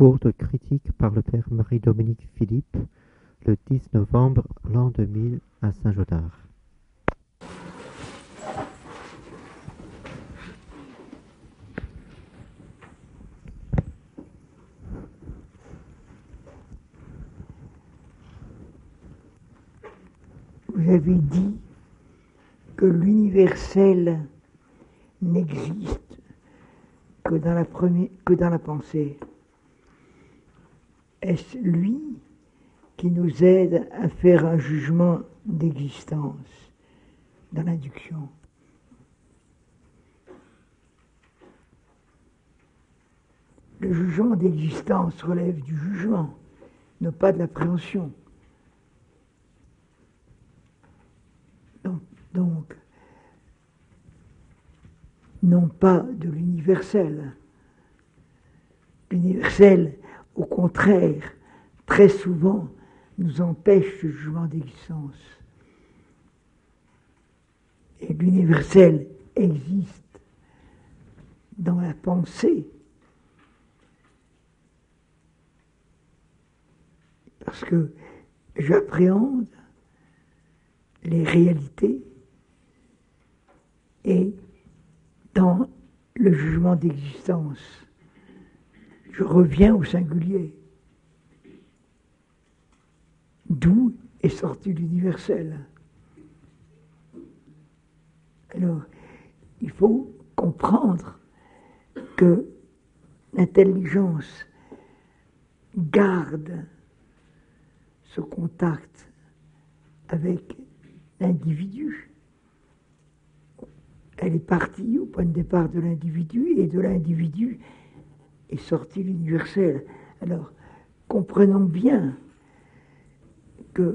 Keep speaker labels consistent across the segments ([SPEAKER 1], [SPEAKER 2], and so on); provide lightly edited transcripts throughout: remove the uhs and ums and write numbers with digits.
[SPEAKER 1] cours de critique par le père Marie-Dominique Philippe, le 10 novembre l'an 2000 à Saint-Gaudard.
[SPEAKER 2] Vous avez dit que l'universel n'existe que dans la pensée. Est-ce lui qui nous aide à faire un jugement d'existence dans l'induction? Le jugement d'existence relève du jugement, non pas de l'appréhension. Donc, non pas de l'universel. L'universel, au contraire, très souvent, nous empêche ce jugement d'existence. Et l'universel existe dans la pensée. Parce que j'appréhende les réalités et dans le jugement d'existence, je reviens au singulier. D'où est sorti l'universel. Alors, il faut comprendre que l'intelligence garde ce contact avec l'individu. Elle est partie au point de départ de l'individu, et de l'individu est sorti l'universel. Alors, comprenons bien que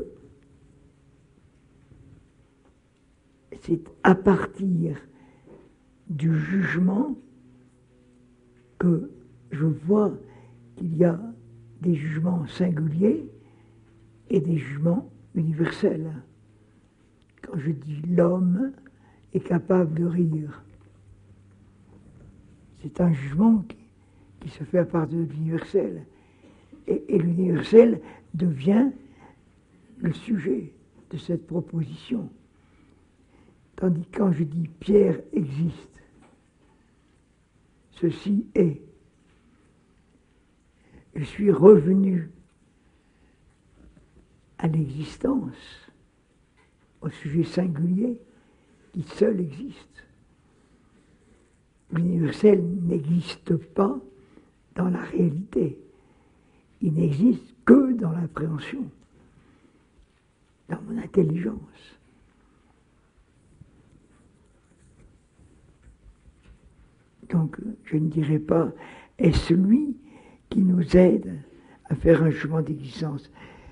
[SPEAKER 2] c'est à partir du jugement que je vois qu'il y a des jugements singuliers et des jugements universels. Quand je dis l'homme est capable de rire, c'est un jugement qui se fait à partir de l'universel. Et l'universel devient le sujet de cette proposition. Tandis que quand je dis Pierre existe, ceci est. Je suis revenu à l'existence, au sujet singulier qui seul existe. L'universel n'existe pas dans la réalité. Il n'existe que dans l'appréhension, dans mon intelligence. Donc, je ne dirais pas, est-ce lui qui nous aide à faire un jugement d'existence?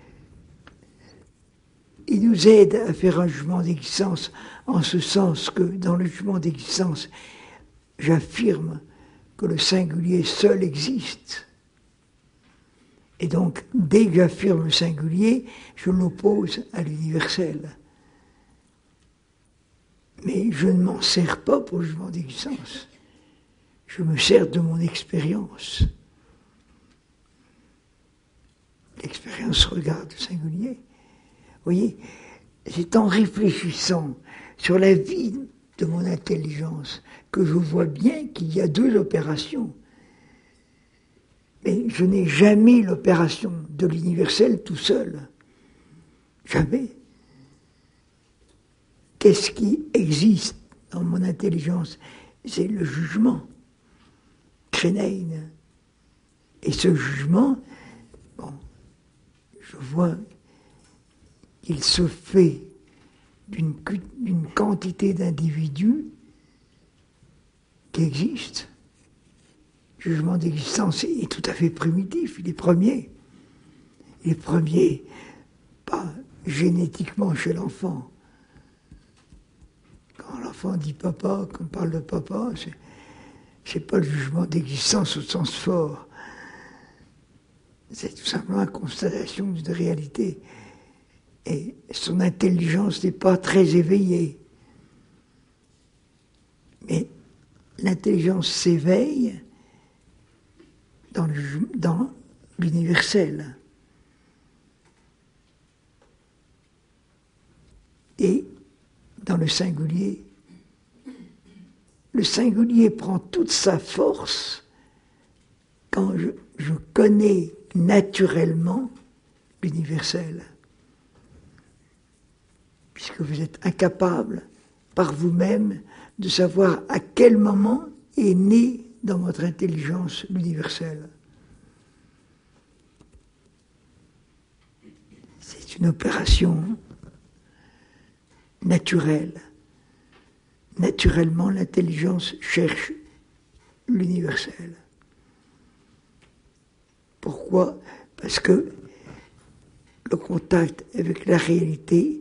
[SPEAKER 2] Il nous aide à faire un jugement d'existence en ce sens que dans le jugement d'existence, j'affirme que le singulier seul existe. Et donc, dès que j'affirme le singulier, je l'oppose à l'universel. Mais je ne m'en sers pas pour le jugement d'existence. Je me sers de mon expérience. L'expérience regarde le singulier. Vous voyez, c'est en réfléchissant sur la vie de mon intelligence que je vois bien qu'il y a deux opérations. Mais je n'ai jamais l'opération de l'universel tout seul. Jamais. Qu'est-ce qui existe dans mon intelligence? C'est le jugement. Crénein. Et ce jugement, bon, je vois qu'il se fait d'une quantité d'individus qui existent. Le jugement d'existence est tout à fait primitif, il est premier. Il est premier, pas génétiquement chez l'enfant. Quand l'enfant dit papa, qu'on parle de papa, c'est pas le jugement d'existence au sens fort. C'est tout simplement une constatation d'une réalité. Et son intelligence n'est pas très éveillée. Mais l'intelligence s'éveille dans l'universel. Et dans le singulier prend toute sa force quand je connais naturellement l'universel. Puisque vous êtes incapable par vous-même de savoir à quel moment est né dans votre intelligence l'universel. C'est une opération naturelle. Naturellement, l'intelligence cherche l'universel. Pourquoi ? Parce que le contact avec la réalité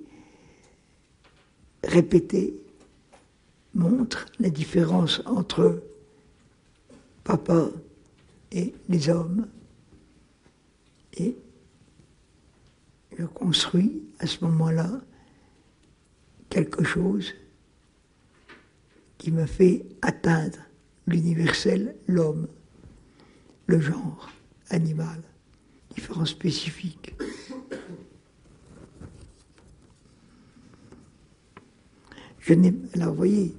[SPEAKER 2] répété montre la différence entre papa et les hommes. Et je construis à ce moment-là quelque chose qui me fait atteindre l'universel, l'homme, le genre animal, différence spécifique. Alors vous voyez,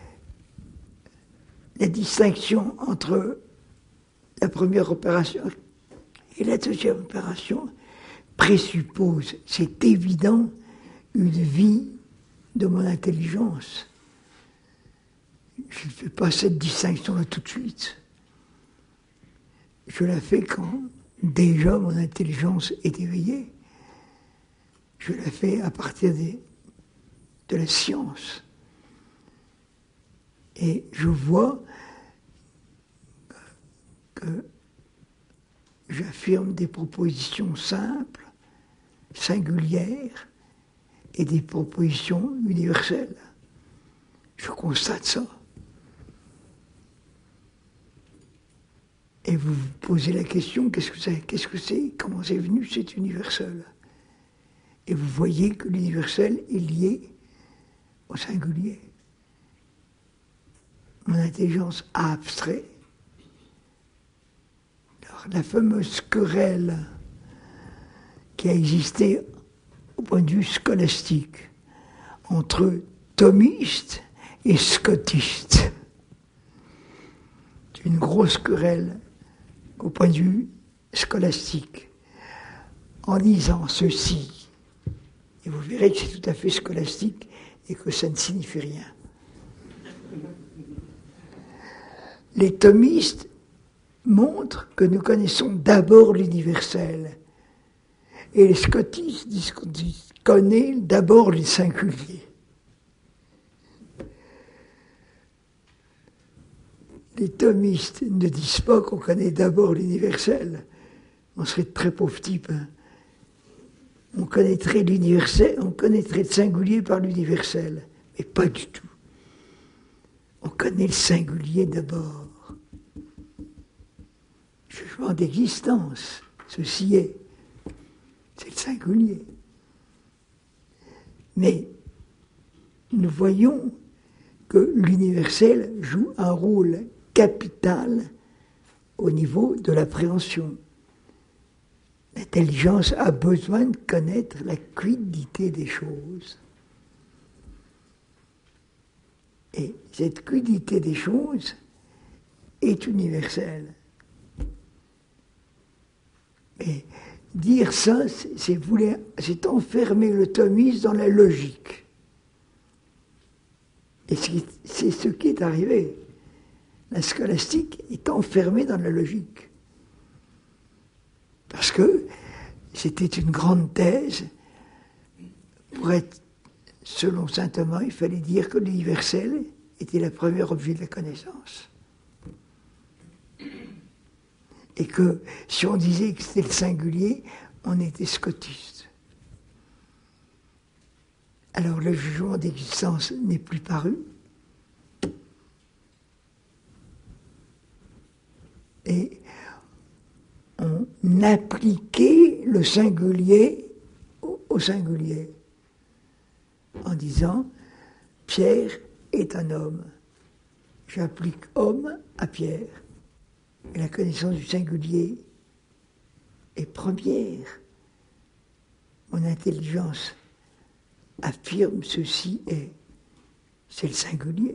[SPEAKER 2] la distinction entre la première opération et la deuxième opération présuppose, c'est évident, une vie de mon intelligence. Je ne fais pas cette distinction-là tout de suite. Je la fais quand déjà mon intelligence est éveillée. Je la fais à partir de la science. Et je vois que j'affirme des propositions simples, singulières, et des propositions universelles. Je constate ça. Et vous vous posez la question, qu'est-ce que c'est, comment c'est venu cet universel ? Et vous voyez que l'universel est lié au singulier. Mon intelligence a abstrait. Alors, la fameuse querelle qui a existé au point de vue scolastique entre thomistes et scotistes. C'est une grosse querelle au point de vue scolastique. En disant ceci, et vous verrez que c'est tout à fait scolastique et que ça ne signifie rien. Les thomistes montrent que nous connaissons d'abord l'universel. Et les scotistes disent qu'on connaît d'abord les singuliers. Les thomistes ne disent pas qu'on connaît d'abord l'universel. On serait de très pauvres types. Hein. On connaîtrait l'universel, on connaîtrait le singulier par l'universel. Mais pas du tout. On connaît le singulier d'abord. Jugement d'existence, ceci est. C'est le singulier. Mais nous voyons que l'universel joue un rôle capital au niveau de l'appréhension. L'intelligence a besoin de connaître la quiddité des choses. Et cette quiddité des choses est universelle. Et dire ça, c'est enfermer le thomisme dans la logique. Et c'est ce qui est arrivé. La scolastique est enfermée dans la logique. Parce que c'était une grande thèse. Pour être, selon saint Thomas, il fallait dire que l'universel était le premier objet de la connaissance. Et que si on disait que c'était le singulier, on était scotiste. Alors le jugement d'existence n'est plus paru. Et on appliquait le singulier au singulier, en disant Pierre est un homme. J'applique homme à Pierre. Et la connaissance du singulier est première. Mon intelligence affirme ceci et c'est le singulier.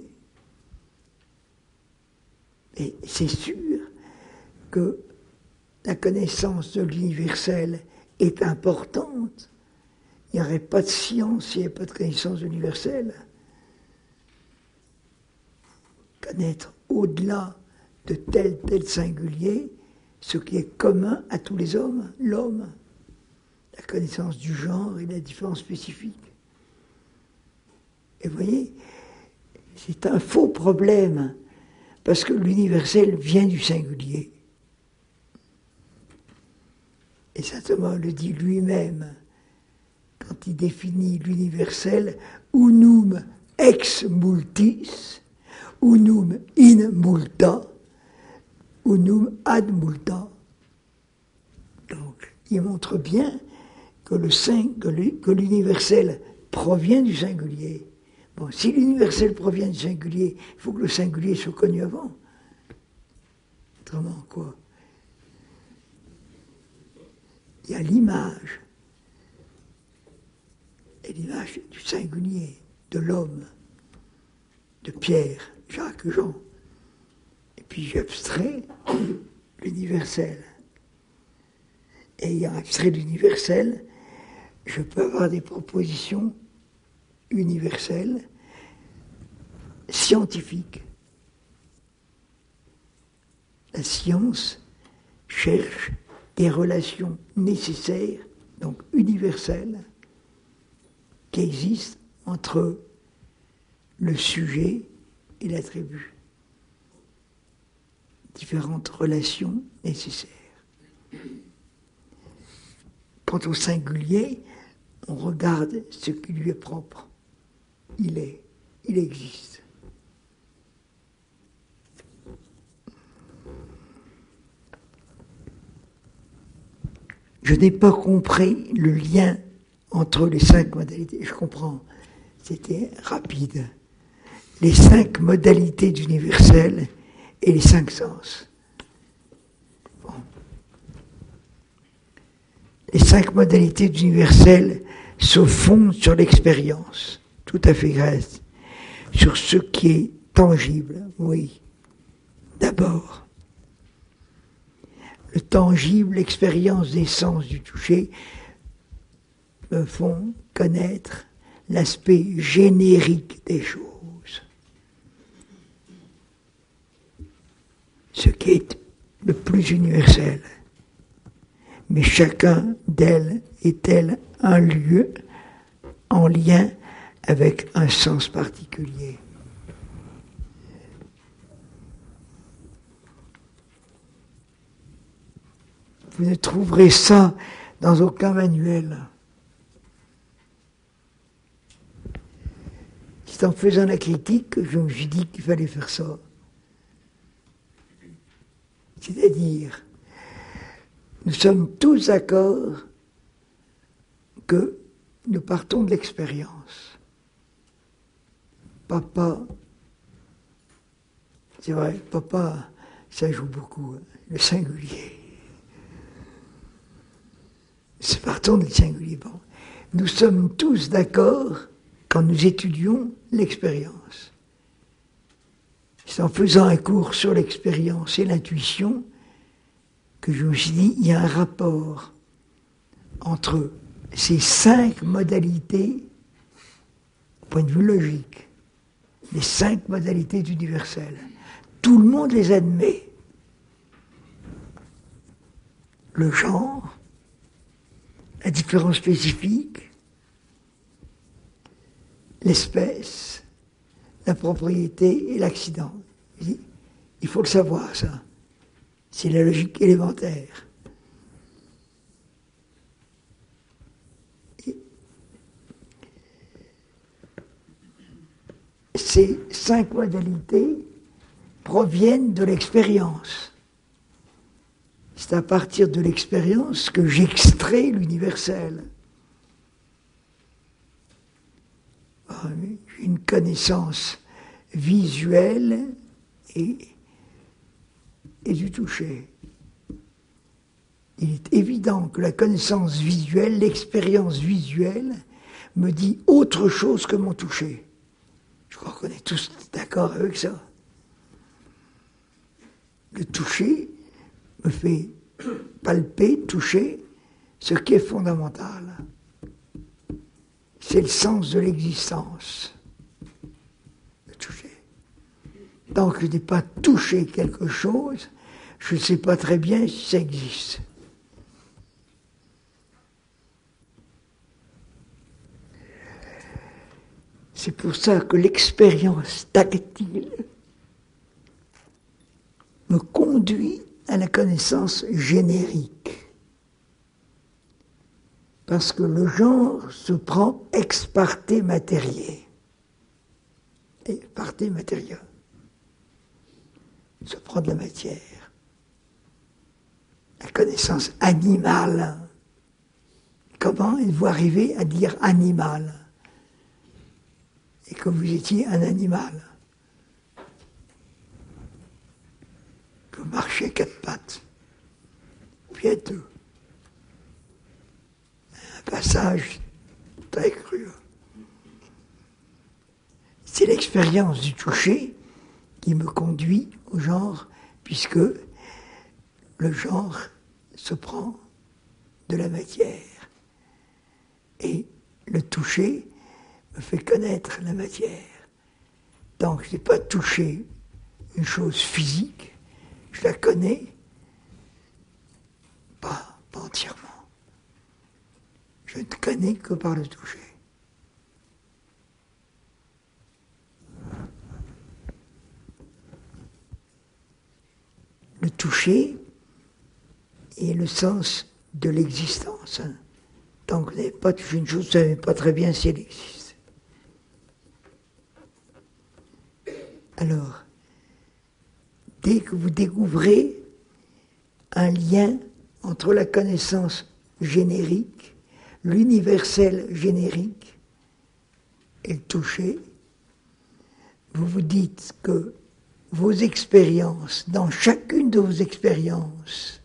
[SPEAKER 2] Et c'est sûr que la connaissance de l'universel est importante. Il n'y aurait pas de science s'il n'y avait pas de connaissance de l'universel. Connaître au-delà de tel singulier ce qui est commun à tous les hommes, l'homme, la connaissance du genre et la différence spécifique. Et vous voyez, c'est un faux problème, parce que l'universel vient du singulier. Et saint Thomas le dit lui-même, quand il définit l'universel, unum ex multis, unum in multa, unum ad multa. Donc, il montre bien que l'universel provient du singulier. Bon, si l'universel provient du singulier, il faut que le singulier soit connu avant. Autrement, quoi? Il y a l'image. Et l'image du singulier, de l'homme, de Pierre, Jacques, Jean. Et puis j'abstrais l'universel. Et ayant abstrait l'universel, je peux avoir des propositions universelles, scientifiques. La science cherche des relations nécessaires, donc universelles, qui existent entre le sujet et l'attribut. Différentes relations nécessaires. Quant au singulier, on regarde ce qui lui est propre. Il existe. Je n'ai pas compris le lien entre les 5 modalités. Je comprends, c'était rapide. Les 5 modalités d'universel et les 5 sens. Bon. Les 5 modalités d'universel se fondent sur l'expérience, tout à fait reste, sur ce qui est tangible, oui. D'abord, le tangible, l'expérience des sens du toucher me font connaître l'aspect générique des choses. Ce qui est le plus universel. Mais chacun d'elles est-elle un lieu en lien avec un sens particulier. Vous ne trouverez ça dans aucun manuel. C'est en faisant la critique que je me suis dit qu'il fallait faire ça. C'est-à-dire, nous sommes tous d'accord que nous partons de l'expérience. Papa, c'est vrai, papa, ça joue beaucoup, le singulier. C'est partons du singulier. Bon. Nous sommes tous d'accord quand nous étudions l'expérience. C'est en faisant un cours sur l'expérience et l'intuition que je me suis dit, il y a un rapport entre ces 5 modalités, au point de vue logique, les 5 modalités d'universel. Tout le monde les admet. Le genre, la différence spécifique, l'espèce, la propriété et l'accident. Il faut le savoir, ça. C'est la logique élémentaire. Et ces 5 modalités proviennent de l'expérience. C'est à partir de l'expérience que j'extrais l'universel. J'ai une connaissance visuelle et du toucher. il est évident que la connaissance visuelle, l'expérience visuelle, me dit autre chose que mon toucher. Je crois qu'on est tous d'accord avec ça. Le toucher me fait palper, toucher, ce qui est fondamental. C'est le sens de l'existence, le toucher. Tant que je n'ai pas touché quelque chose, je ne sais pas très bien si ça existe. C'est pour ça que l'expérience tactile me conduit à la connaissance générique. Parce que le genre se prend ex parte materie. Et parte materia. Se prend de la matière. La connaissance animale. Comment êtes-vous arrivé à dire animal? Et que vous étiez un animal. Que vous marchiez quatre pattes. Puis à deux. Un passage très cru. C'est l'expérience du toucher qui me conduit au genre, puisque le genre se prend de la matière. Et le toucher me fait connaître la matière. Tant que je n'ai pas touché une chose physique, je la connais pas entièrement. Je ne connais que par le toucher. Le toucher est le sens de l'existence. Tant que vous n'avez pas touché une chose, vous ne savez pas très bien si elle existe. Alors, dès que vous découvrez un lien entre la connaissance générique, l'universel générique et le toucher, vous vous dites que vos expériences, dans chacune de vos expériences,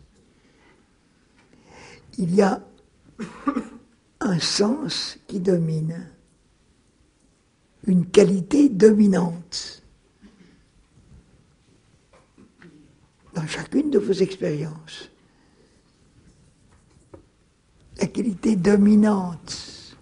[SPEAKER 2] il y a un sens qui domine, une qualité dominante. Dans chacune de vos expériences. La qualité dominante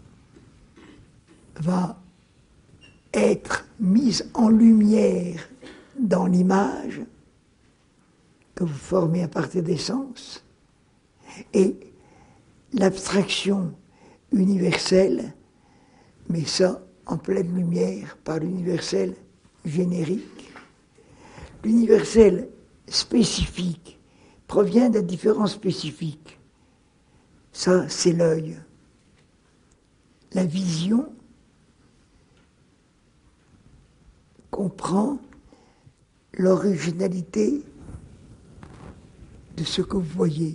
[SPEAKER 2] va être mise en lumière dans l'image que vous formez à partir des sens, et l'abstraction universelle met ça en pleine lumière par l'universel générique. L'universel spécifique provient de la différence spécifique. Ça, c'est l'œil. La vision comprend l'originalité de ce que vous voyez.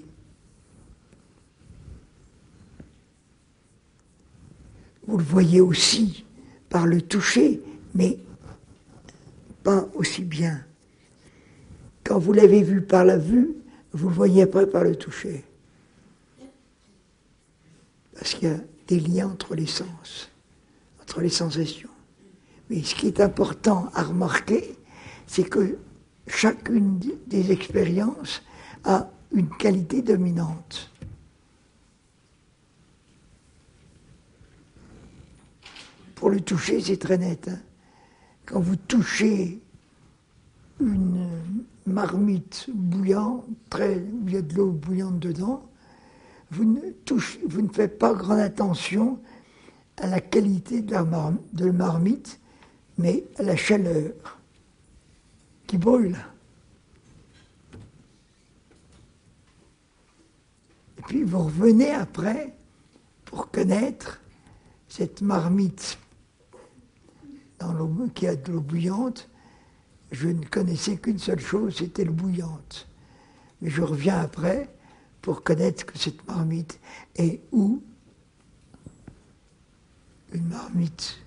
[SPEAKER 2] Vous le voyez aussi par le toucher, mais pas aussi bien. Quand vous l'avez vu par la vue, vous le voyez après par le toucher. Parce qu'il y a des liens entre les sens, entre les sensations. Mais ce qui est important à remarquer, c'est que chacune des expériences a une qualité dominante. Pour le toucher, c'est très net. Hein. Quand vous touchez une marmite bouillante, où il y a de l'eau bouillante dedans, vous ne faites pas grande attention à la qualité de la marmite, mais à la chaleur qui brûle. Et puis vous revenez après pour connaître cette marmite dans l'eau, qui a de l'eau bouillante. Je ne connaissais qu'une seule chose, c'était l'eau bouillante. Mais je reviens après pour connaître que cette marmite est où une marmite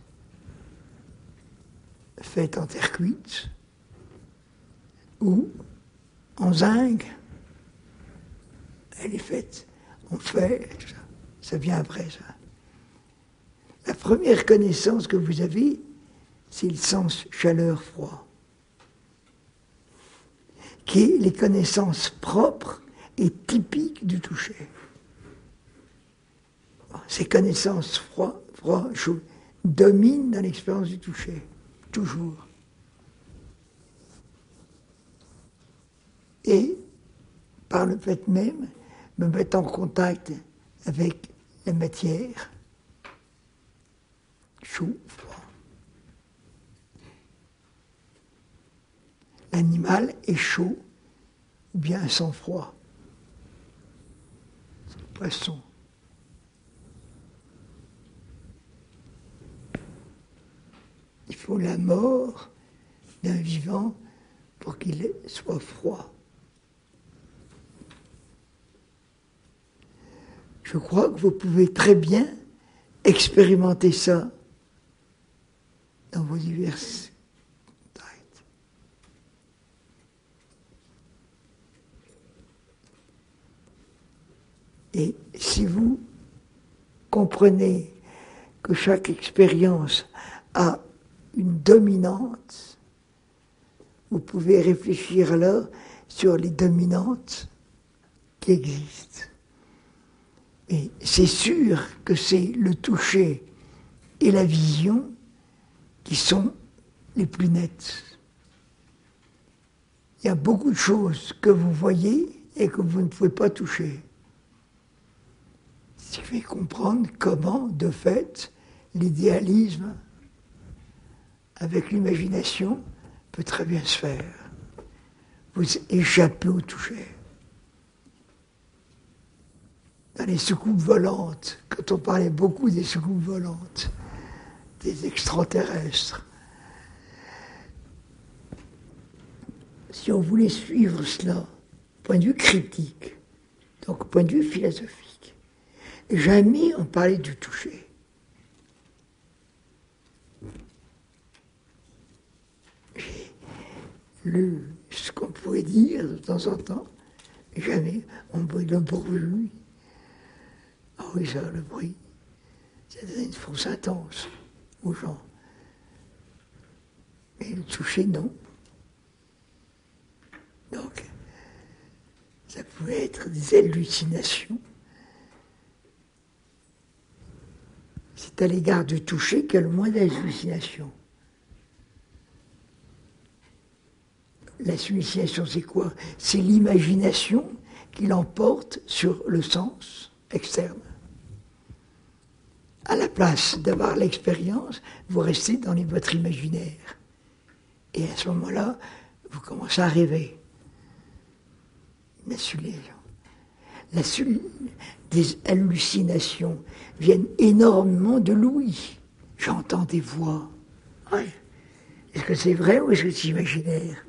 [SPEAKER 2] faite en terre cuite, ou en zinc, elle est faite. On fait, ça vient après ça. La première connaissance que vous avez, c'est le sens chaleur-froid, qui est les connaissances propres et typiques du toucher. Ces connaissances froid, chaud, dominent dans l'expérience du toucher, toujours. Et, par le fait même, me mettre en contact avec la matière, chaud, froid. L'animal est chaud ou bien sans froid. C'est le poisson. Il faut la mort d'un vivant pour qu'il soit froid. Je crois que vous pouvez très bien expérimenter ça dans vos diverses têtes. Et si vous comprenez que chaque expérience a une dominante, vous pouvez réfléchir alors sur les dominantes qui existent. Et c'est sûr que c'est le toucher et la vision qui sont les plus nettes. Il y a beaucoup de choses que vous voyez et que vous ne pouvez pas toucher. Ce qui fait comprendre comment, de fait, l'idéalisme avec l'imagination peut très bien se faire. Vous échappez au toucher. Dans les soucoupes volantes, quand on parlait beaucoup des soucoupes volantes, des extraterrestres, si on voulait suivre cela, point de vue critique, donc point de vue philosophique, jamais on parlait du toucher. J'ai lu ce qu'on pouvait dire de temps en temps, jamais on parlait d'un bruit. Ah oui, ça, le bruit, ça donne une force intense aux gens. Mais le toucher, non. Donc, ça pouvait être des hallucinations. C'est à l'égard du toucher qu'il y a le moins d'hallucinations. L'hallucination, c'est quoi? C'est l'imagination qui l'emporte sur le sens externe. À la place d'avoir l'expérience, vous restez dans votre imaginaire. Et à ce moment-là, vous commencez à rêver. Des hallucinations viennent énormément de l'ouïe. J'entends des voix. Ouais. Est-ce que c'est vrai ou est-ce que c'est imaginaire?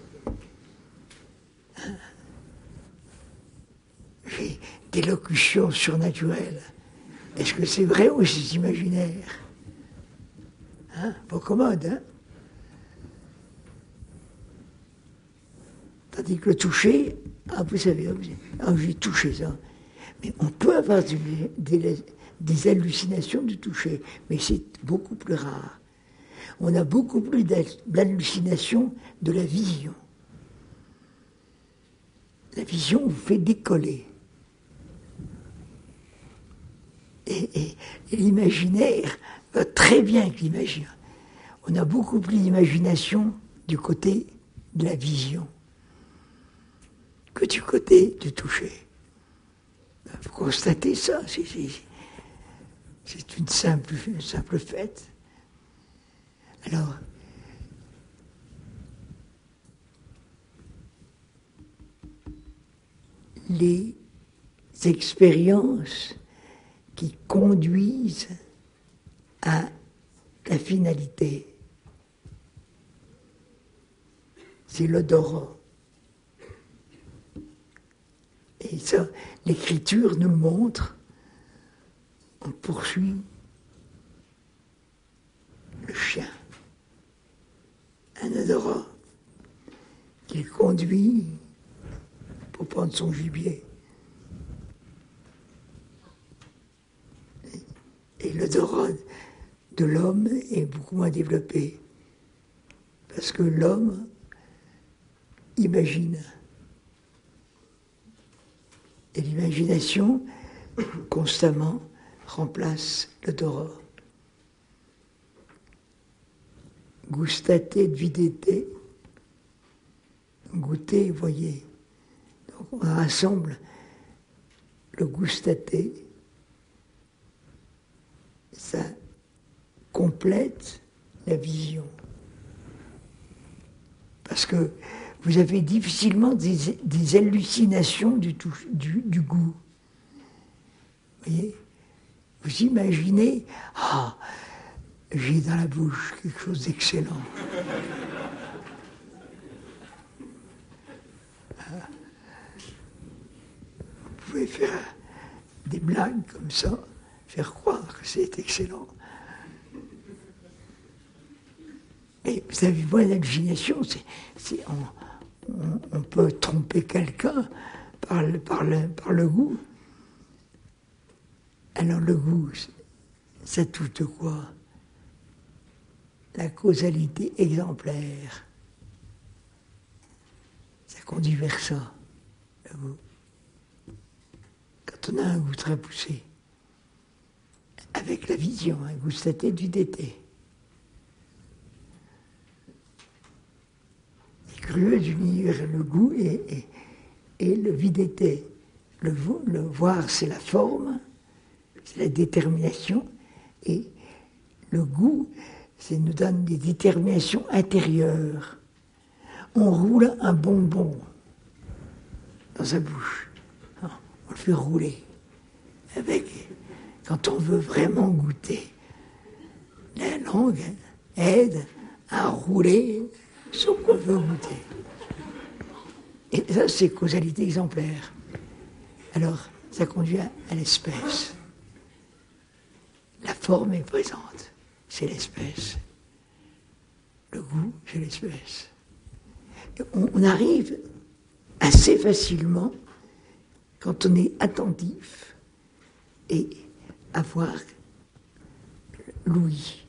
[SPEAKER 2] J'ai des locutions surnaturelles. Est-ce que c'est vrai ou c'est imaginaire? Pas commode, hein? Tandis que le toucher, vous savez, j'ai touché ça. Mais on peut avoir des hallucinations du toucher, mais c'est beaucoup plus rare. On a beaucoup plus d'hallucinations de la vision. La vision vous fait décoller. Et l'imaginaire va très bien avec l'imaginaire. On a beaucoup plus d'imagination du côté de la vision que du côté du toucher. Vous constatez ça, c'est une simple fait. Alors, les expériences qui conduisent à la finalité, c'est l'odorat. Et ça, l'écriture nous le montre. On poursuit le chien, un odorat qu'il conduit pour prendre son gibier. Et l'odorat de l'homme est beaucoup moins développé. Parce que l'homme imagine. Et l'imagination, constamment, remplace l'odorat. Gustate videte, goûter, voyez. Donc on rassemble le gustate, ça complète la vision. Parce que vous avez difficilement des hallucinations du goût. Vous voyez? Vous imaginez, j'ai dans la bouche quelque chose d'excellent. Vous pouvez faire des blagues comme ça, faire croire que c'est excellent. Et vous avez moins d'hallucination, on peut tromper quelqu'un par le goût. Alors le goût, ça touche de quoi? La causalité exemplaire. Ça conduit vers ça, le goût. Quand on a un goût très poussé, avec la vision, un gustate videte. Crueux d'unir le goût et le videte. Le voir, c'est la forme, c'est la détermination, et le goût, ça nous donne des déterminations intérieures. On roule un bonbon dans sa bouche. On le fait rouler. Quand on veut vraiment goûter, la langue aide à rouler ce qu'on veut goûter. Et ça, c'est causalité exemplaire. Alors, ça conduit à l'espèce. La forme est présente, c'est l'espèce. Le goût, c'est l'espèce. On arrive assez facilement, quand on est attentif, et à voir l'ouïe.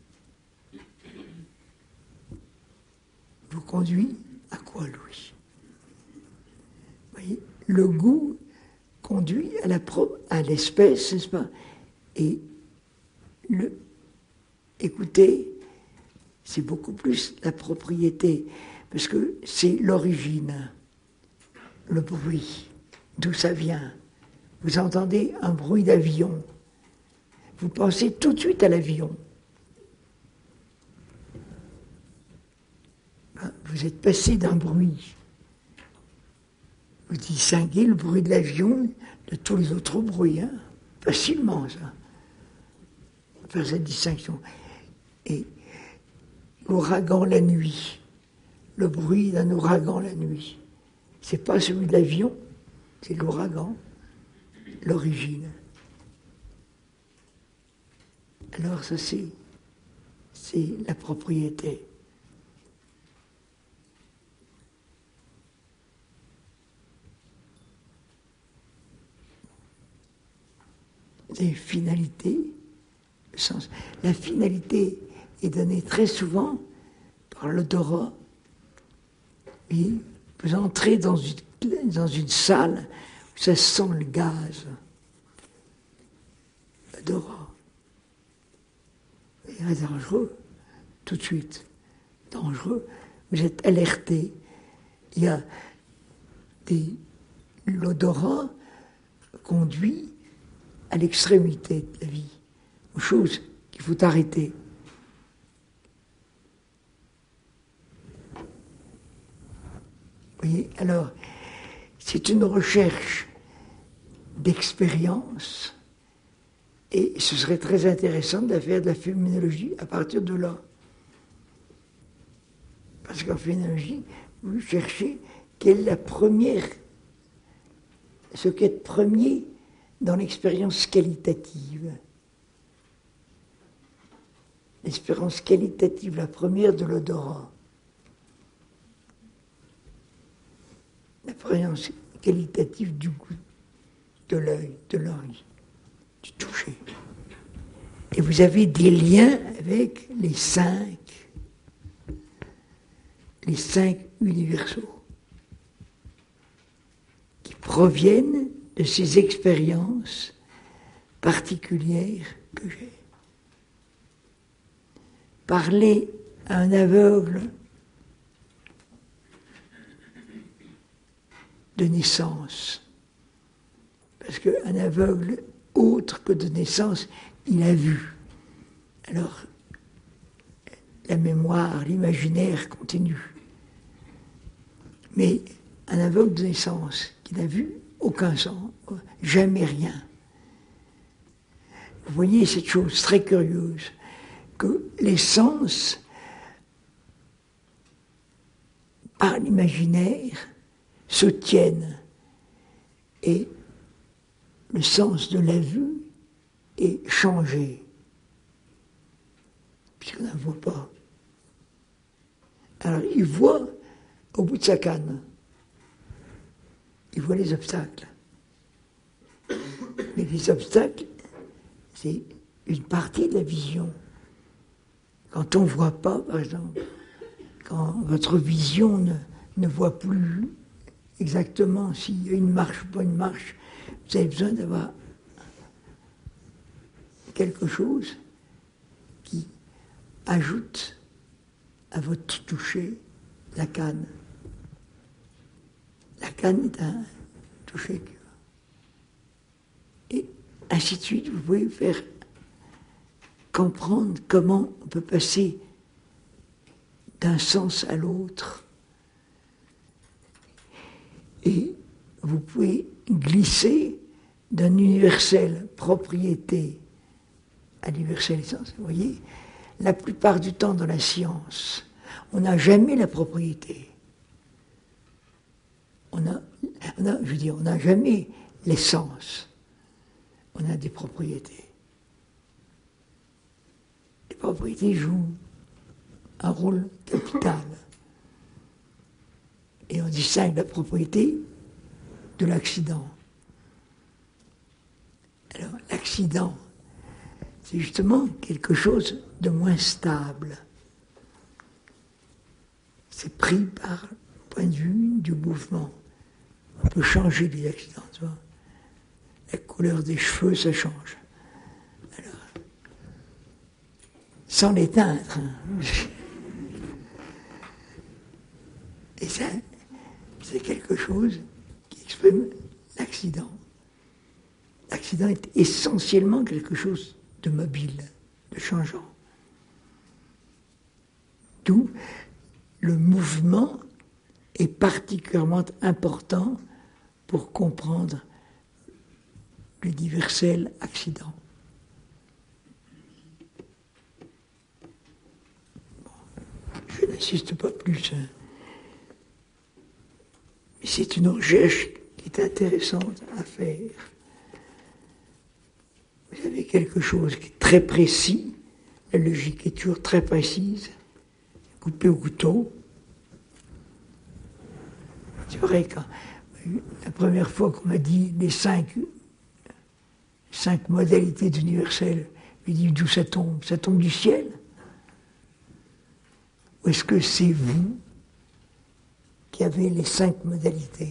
[SPEAKER 2] Vous conduit à quoi, l'ouïe? Vous voyez, le goût conduit à l'espèce, n'est-ce pas? Et écoutez, c'est beaucoup plus la propriété, parce que c'est l'origine, le bruit, d'où ça vient. Vous entendez un bruit d'avion, vous pensez tout de suite à l'avion. Vous êtes passé d'un bruit. Vous distinguez le bruit de l'avion de tous les autres bruits, hein, facilement, ça. Faire cette distinction. Et l'ouragan la nuit, le bruit d'un ouragan la nuit, c'est pas celui de l'avion, c'est l'ouragan, l'origine. Alors ça c'est la propriété. Des finalités, le sens. La finalité est donnée très souvent par l'odorat. Et vous entrez dans une salle où ça sent le gaz. L'odorat. Et dangereux, tout de suite. Dangereux. Vous êtes alerté. Il y a l'odorat conduit à l'extrémité de la vie, aux choses qu'il faut arrêter. Vous voyez, alors, c'est une recherche d'expérience, et ce serait très intéressant de faire de la phénoménologie à partir de là. Parce qu'en phénoménologie, vous cherchez quelle est la première, ce qui est premier dans l'expérience qualitative. L'expérience qualitative, la première de l'odorat. L'expérience qualitative du goût, de l'œil, de l'oreille, du toucher. Et vous avez des liens avec les cinq universaux qui proviennent de ces expériences particulières que j'ai. Parler à un aveugle de naissance, parce qu'un aveugle autre que de naissance, il a vu. Alors, la mémoire, l'imaginaire continue. Mais un aveugle de naissance qui n'a vu aucun sens, jamais rien. Vous voyez cette chose très curieuse, que les sens, par l'imaginaire, se tiennent. Et le sens de la vue est changé, puisqu'on n'en voit pas. Alors il voit au bout de sa canne, il voit les obstacles. Mais les obstacles, c'est une partie de la vision. Quand on ne voit pas, par exemple, quand votre vision ne voit plus exactement s'il y a une marche ou pas une marche, vous avez besoin d'avoir quelque chose qui ajoute à votre toucher la canne. La canne est un toucher. Et ainsi de suite, vous pouvez faire comprendre comment on peut passer d'un sens à l'autre. Et vous pouvez glisser d'un universel propriété à l'universel essence. Vous voyez, la plupart du temps dans la science, on n'a jamais la propriété. On n'a jamais l'essence. On a des propriétés. Les propriétés jouent un rôle capital. Et on distingue la propriété de l'accident. Alors, l'accident, c'est justement quelque chose de moins stable. C'est pris par le point de vue du mouvement. On peut changer les accidents, tu vois. La couleur des cheveux, ça change. Alors, sans l'éteindre. Et ça, c'est quelque chose qui exprime l'accident. L'accident est essentiellement quelque chose de mobile, de changeant. D'où le mouvement est particulièrement important pour comprendre l'universel accident. Bon, je n'insiste pas plus. Mais c'est une recherche qui est intéressante à faire. Vous avez quelque chose qui est très précis, la logique est toujours très précise, coupée au couteau. C'est vrai que la première fois qu'on m'a dit les cinq modalités d'universel, je me dis d'où ça tombe du ciel? Ou est-ce que c'est vous qui avez les 5 modalités?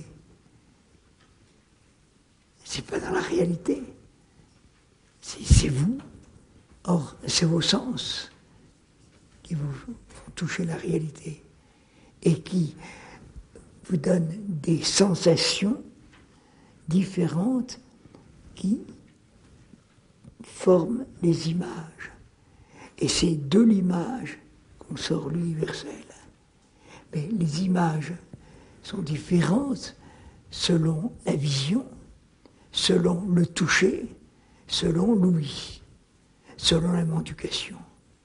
[SPEAKER 2] C'est pas dans la réalité. C'est vous. Or, c'est vos sens qui vous font toucher la réalité et qui vous donnent des sensations différentes qui forment les images. Et c'est de l'image qu'on sort l'universel. Mais les images sont différentes selon la vision, selon le toucher, selon l'ouïe, selon la mendication.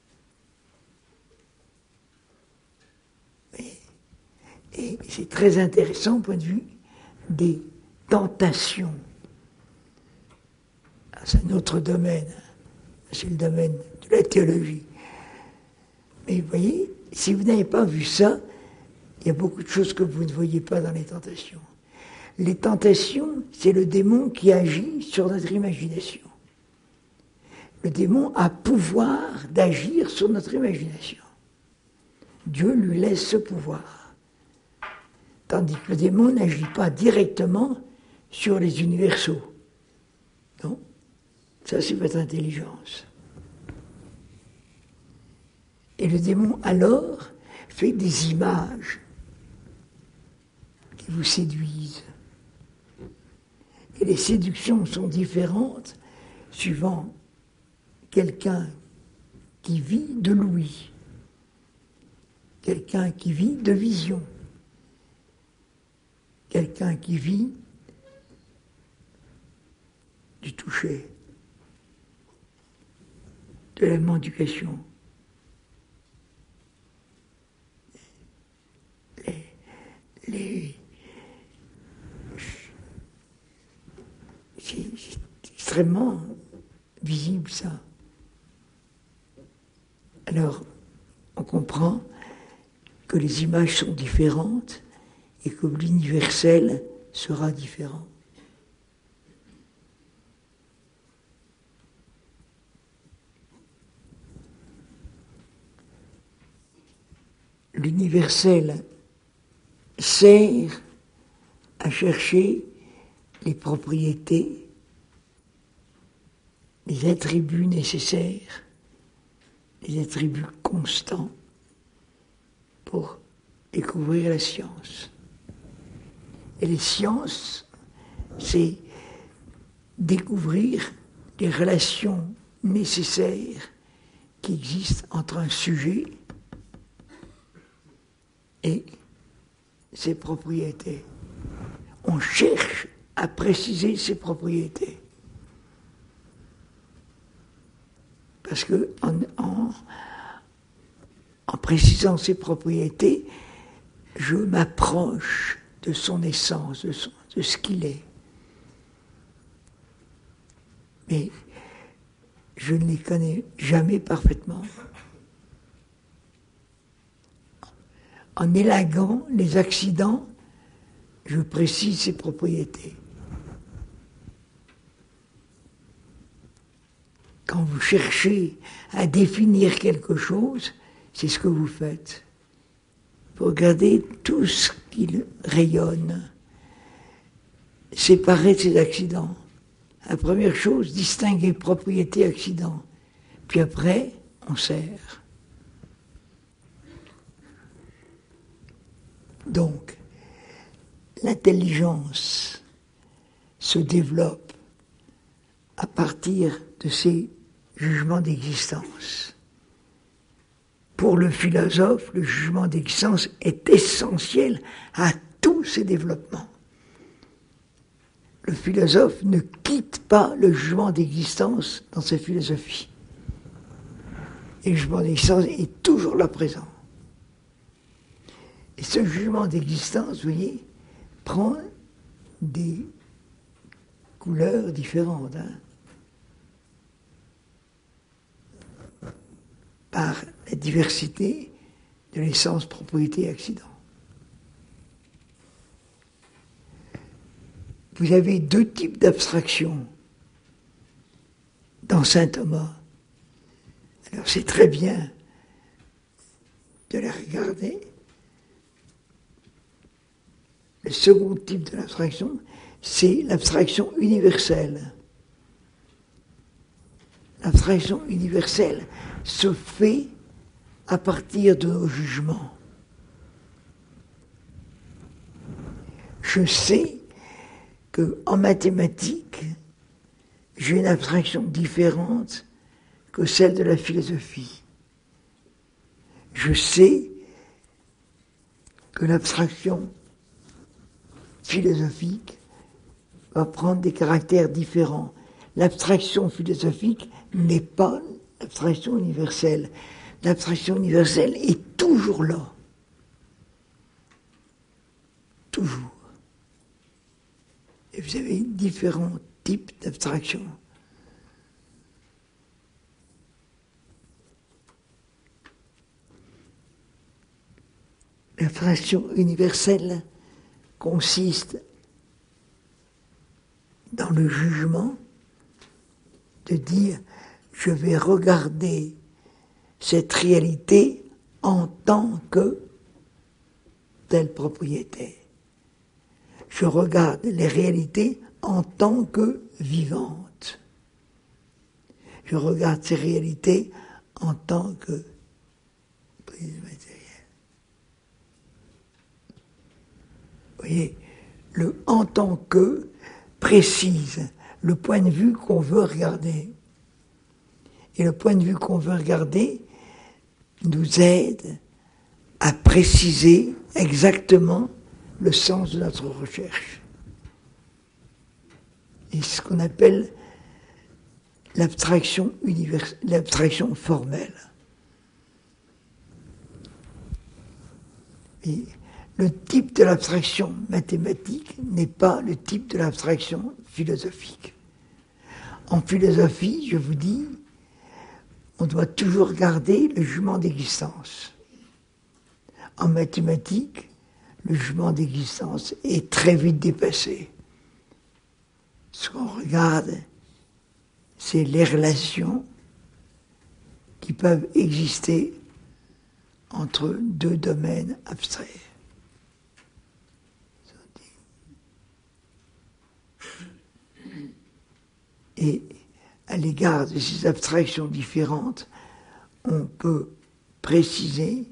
[SPEAKER 2] Et c'est très intéressant au point de vue des tentations. C'est un autre domaine, c'est le domaine de la théologie. Mais vous voyez, si vous n'avez pas vu ça, il y a beaucoup de choses que vous ne voyez pas dans les tentations. Les tentations, c'est le démon qui agit sur notre imagination. le démon a pouvoir d'agir sur notre imagination. Dieu lui laisse ce pouvoir. Tandis que le démon n'agit pas directement sur les universaux. Non, ça c'est votre intelligence. Et le démon alors fait des images qui vous séduisent. Et les séductions sont différentes suivant quelqu'un qui vit de l'ouïe, quelqu'un qui vit de vision, quelqu'un qui vit du toucher, de la mendication. C'est extrêmement visible, ça. Alors, on comprend que les images sont différentes et que l'universel sera différent. L'universel sert à chercher les propriétés, les attributs nécessaires, les attributs constants pour découvrir la science. Et les sciences, c'est découvrir les relations nécessaires qui existent entre un sujet et ses propriétés. On cherche à préciser ses propriétés. Parce que en précisant ses propriétés, je m'approche de son essence, de ce qu'il est. Mais je ne les connais jamais parfaitement. En élaguant les accidents, je précise ses propriétés. Quand vous cherchez à définir quelque chose, c'est ce que vous faites. Vous regardez tout ce qui rayonne, séparer ses accidents. La première chose, distinguer propriété, accident. Puis après, on sert. Donc, l'intelligence se développe à partir de ces jugements d'existence. Pour le philosophe, le jugement d'existence est essentiel à tous ces développements. Le philosophe ne quitte pas le jugement d'existence dans sa philosophie. Et le jugement d'existence est toujours là présent. Et ce jugement d'existence, vous voyez, prend des couleurs différentes. Par la diversité de l'essence, propriété et accident. Vous avez deux types d'abstraction dans saint Thomas. Alors c'est très bien de les regarder. Le second type de l'abstraction, c'est l'abstraction universelle. L'abstraction universelle se fait à partir de nos jugements. Je sais qu'en mathématiques, j'ai une abstraction différente que celle de la philosophie. Je sais que l'abstraction philosophique va prendre des caractères différents. L'abstraction philosophique n'est pas l'abstraction universelle. L'abstraction universelle est toujours là. Toujours. Et vous avez différents types d'abstraction. L'abstraction universelle consiste dans le jugement de dire je vais regarder cette réalité en tant que telle propriété. Je regarde les réalités en tant que vivantes. Je regarde ces réalités en tant que prise matérielle. Vous voyez, le en tant que précise le point de vue qu'on veut regarder. Et le point de vue qu'on veut regarder nous aide à préciser exactement le sens de notre recherche. Et c'est ce qu'on appelle l'abstraction l'abstraction formelle. Et le type de l'abstraction mathématique n'est pas le type de l'abstraction philosophique. En philosophie, je vous dis, on doit toujours garder le jugement d'existence. En mathématiques, le jugement d'existence est très vite dépassé. Ce qu'on regarde, c'est les relations qui peuvent exister entre deux domaines abstraits. Et à l'égard de ces abstractions différentes, on peut préciser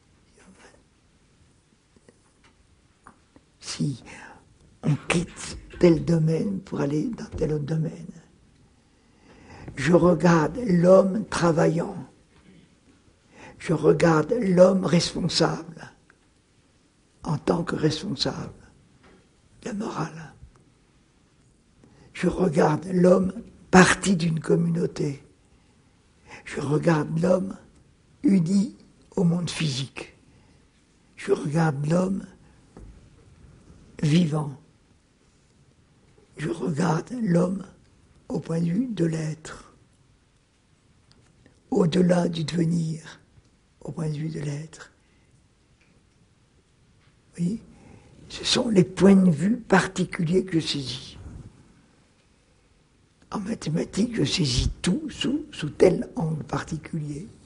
[SPEAKER 2] si on quitte tel domaine pour aller dans tel autre domaine. Je regarde l'homme travaillant. Je regarde l'homme responsable en tant que responsable de la morale. Je regarde l'homme partie d'une communauté. Je regarde l'homme uni au monde physique. Je regarde l'homme vivant. Je regarde l'homme au point de vue de l'être, au-delà du devenir, au point de vue de l'être. Oui, ce sont les points de vue particuliers que je saisis. En mathématiques, je saisis tout sous tel angle particulier.